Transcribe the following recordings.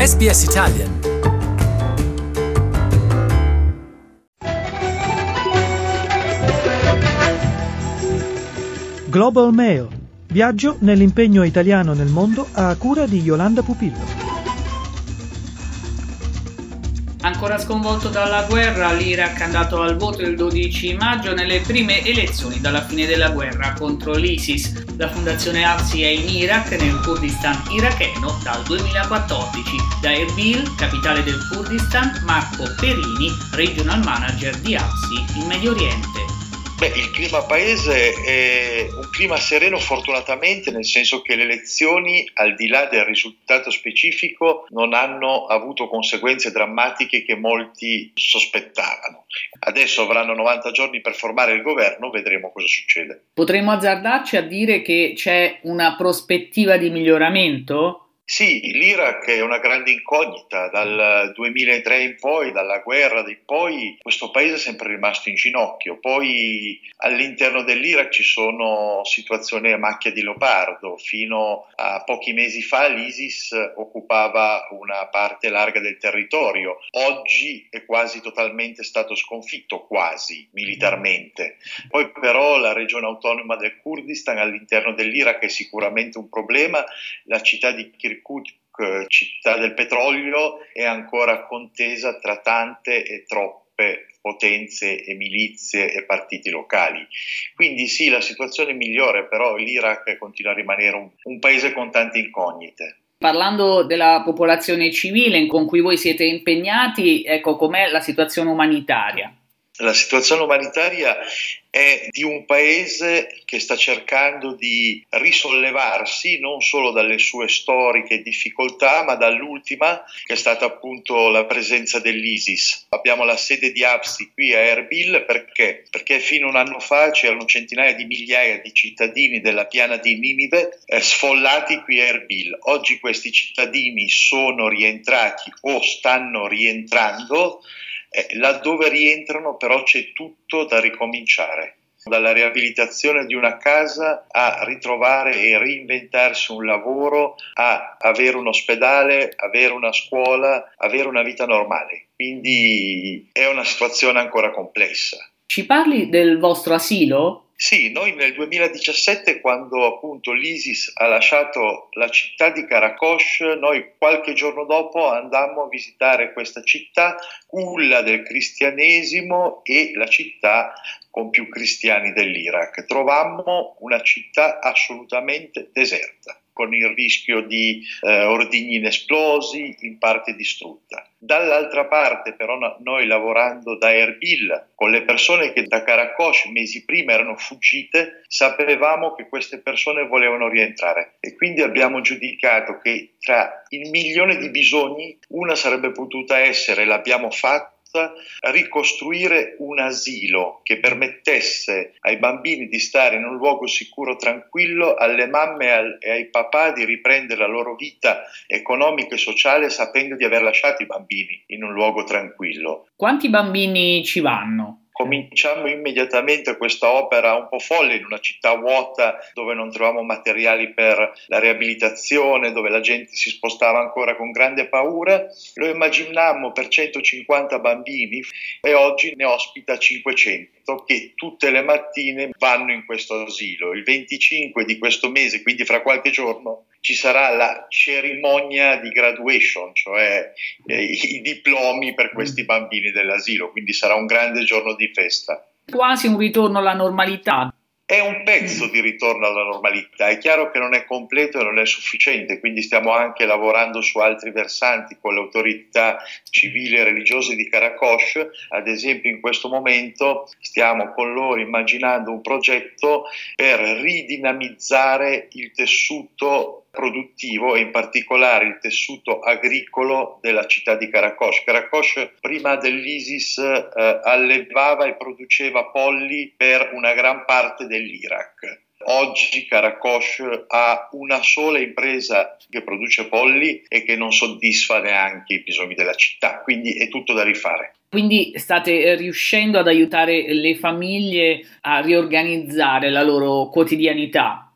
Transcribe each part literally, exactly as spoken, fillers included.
S B S Italian. Global Mail. Viaggio nell'impegno italiano nel mondo a cura di Yolanda Pupillo. Ancora sconvolto dalla guerra, l'Iraq è andato al voto il dodici maggio nelle prime elezioni dalla fine della guerra contro l'ISIS. La fondazione AFSI è in Iraq, nel Kurdistan iracheno, dal duemilaquattordici. Da Erbil, capitale del Kurdistan, Marco Perini, regional manager di AFSI in Medio Oriente. Beh, il clima paese è un clima sereno fortunatamente, nel senso che le elezioni, al di là del risultato specifico, non hanno avuto conseguenze drammatiche che molti sospettavano. Adesso avranno novanta giorni per formare il governo, vedremo cosa succede. Potremmo azzardarci a dire che c'è una prospettiva di miglioramento? Sì, l'Iraq è una grande incognita. Dal duemilatré in poi, dalla guerra in poi, questo paese è sempre rimasto in ginocchio. Poi all'interno dell'Iraq ci sono situazioni a macchia di leopardo. Fino a pochi mesi fa l'ISIS occupava una parte larga del territorio. Oggi è quasi totalmente stato sconfitto, quasi, militarmente. Poi però la regione autonoma del Kurdistan all'interno dell'Iraq è sicuramente un problema. La città di Kirkuk, città del petrolio, è ancora contesa tra tante e troppe potenze e milizie e partiti locali. Quindi sì, la situazione è migliore, però l'Iraq continua a rimanere un, un paese con tante incognite. Parlando della popolazione civile con cui voi siete impegnati, ecco, com'è la situazione umanitaria? La situazione umanitaria è di un paese che sta cercando di risollevarsi non solo dalle sue storiche difficoltà, ma dall'ultima, che è stata appunto la presenza dell'ISIS. Abbiamo la sede di AFSI qui a Erbil perché? Perché fino a un anno fa c'erano centinaia di migliaia di cittadini della piana di Ninive eh, sfollati qui a Erbil. Oggi questi cittadini sono rientrati o stanno rientrando. Eh, laddove rientrano però c'è tutto da ricominciare, dalla riabilitazione di una casa a ritrovare e reinventarsi un lavoro, a avere un ospedale, avere una scuola, avere una vita normale. Quindi è una situazione ancora complessa. Ci parli del vostro asilo? Sì, noi nel duemiladiciassette, quando appunto l'ISIS ha lasciato la città di Karakosh, noi qualche giorno dopo andammo a visitare questa città, culla del cristianesimo e la città con più cristiani dell'Iraq. Trovammo una città assolutamente deserta, con il rischio di eh, ordigni inesplosi, in parte distrutta. Dall'altra parte però no, noi lavorando da Erbil con le persone che da Karakosh mesi prima erano fuggite, sapevamo che queste persone volevano rientrare e quindi abbiamo giudicato che tra il milione di bisogni una sarebbe potuta essere, l'abbiamo fatto, ricostruire un asilo che permettesse ai bambini di stare in un luogo sicuro, tranquillo, alle mamme e ai papà di riprendere la loro vita economica e sociale sapendo di aver lasciato i bambini in un luogo tranquillo. Quanti bambini ci vanno? Cominciamo immediatamente questa opera un po' folle in una città vuota dove non trovavamo materiali per la riabilitazione, dove la gente si spostava ancora con grande paura. Lo immaginammo per centocinquanta bambini e oggi ne ospita cinquecento che tutte le mattine vanno in questo asilo. Il venticinque di questo mese, quindi fra qualche giorno, ci sarà la cerimonia di graduation, cioè eh, i diplomi per questi bambini dell'asilo, quindi sarà un grande giorno di festa. Quasi un ritorno alla normalità. È un pezzo di ritorno alla normalità, è chiaro che non è completo e non è sufficiente, quindi stiamo anche lavorando su altri versanti con le autorità civili e religiose di Karakosh. Ad esempio in questo momento stiamo con loro immaginando un progetto per ridinamizzare il tessuto produttivo e in particolare il tessuto agricolo della città di Karakosh. Karakosh prima dell'ISIS eh, allevava e produceva polli per una gran parte dell'Iraq. Oggi Karakosh ha una sola impresa che produce polli e che non soddisfa neanche i bisogni della città, quindi è tutto da rifare. Quindi state riuscendo ad aiutare le famiglie a riorganizzare la loro quotidianità?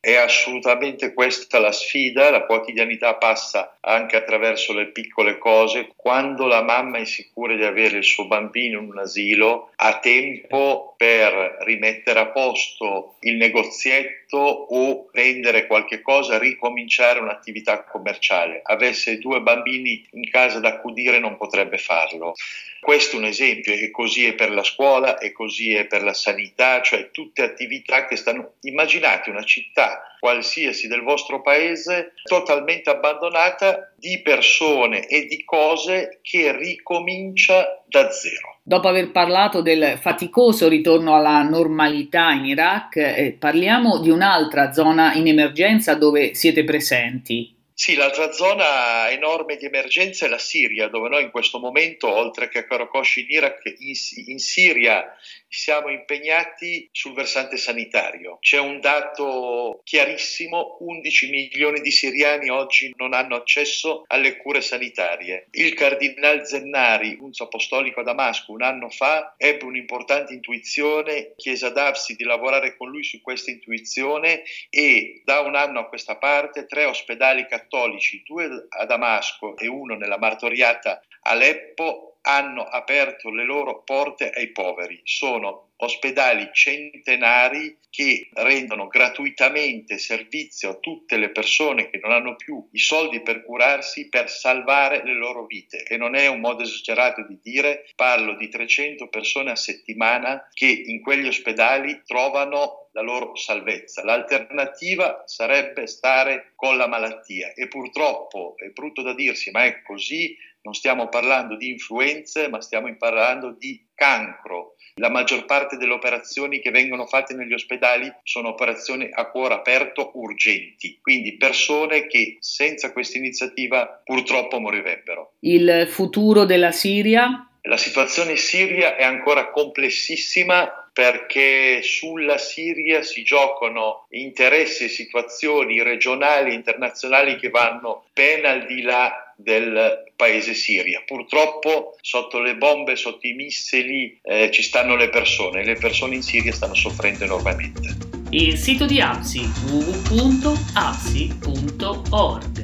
È assolutamente questa la sfida, la quotidianità passa anche attraverso le piccole cose. Quando la mamma è sicura di avere il suo bambino in un asilo, ha tempo per rimettere a posto il negozietto o prendere qualche cosa, ricominciare un'attività commerciale. Avesse due bambini in casa da accudire non potrebbe farlo. Questo è un esempio, e così è per la scuola, e così è per la sanità, cioè tutte attività che stanno... Immaginate una città qualsiasi del vostro paese totalmente abbandonata di persone e di cose che ricomincia da zero. Dopo aver parlato del faticoso ritorno alla normalità in Iraq, eh, parliamo di un'altra zona in emergenza dove siete presenti. Sì, l'altra zona enorme di emergenza è la Siria, dove noi in questo momento, oltre che a Karakosh in Iraq, in, in Siria siamo impegnati sul versante sanitario. C'è un dato chiarissimo: undici milioni di siriani oggi non hanno accesso alle cure sanitarie. Il cardinal Zennari, nunzio apostolico a Damasco, un anno fa ebbe un'importante intuizione, chiese ad Absi di lavorare con lui su questa intuizione, e da un anno a questa parte tre ospedali cattolici cattolici, due a Damasco e uno nella martoriata Aleppo, hanno aperto le loro porte ai poveri. Sono ospedali centenari che rendono gratuitamente servizio a tutte le persone che non hanno più i soldi per curarsi, per salvare le loro vite. E non è un modo esagerato di dire, parlo di trecento persone a settimana che in quegli ospedali trovano la loro salvezza. L'alternativa sarebbe stare con la malattia, e purtroppo, è brutto da dirsi, ma è così. Non stiamo parlando di influenze, ma stiamo parlando di cancro. La maggior parte delle operazioni che vengono fatte negli ospedali sono operazioni a cuore aperto urgenti, quindi persone che senza questa iniziativa purtroppo morirebbero. Il futuro della Siria? La situazione in Siria è ancora complessissima, perché sulla Siria si giocano interessi e situazioni regionali e internazionali che vanno ben al di là del paese Siria. Purtroppo sotto le bombe, sotto i missili eh, ci stanno le persone, e le persone in Siria stanno soffrendo enormemente. Il sito di Absi, w w w punto absi punto org.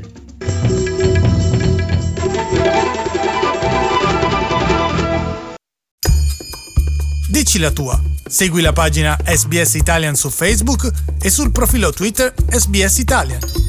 Dici la tua. Segui la pagina S B S Italian su Facebook e sul profilo Twitter S B S Italian.